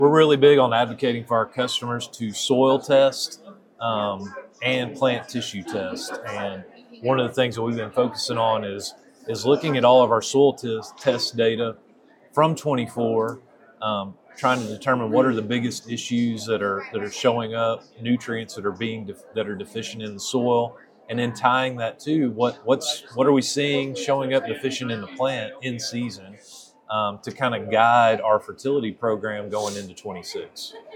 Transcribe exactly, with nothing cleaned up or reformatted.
We're really big on advocating for our customers to soil test um, and plant tissue test. And one of the things that we've been focusing on is is looking at all of our soil test, test data from twenty-four, um, trying to determine what are the biggest issues that are that are showing up, nutrients that are being def- that are deficient in the soil, and then tying that to what what's what are we seeing showing up deficient in the plant in season, um, to kind of guide our fertility program going into twenty-six.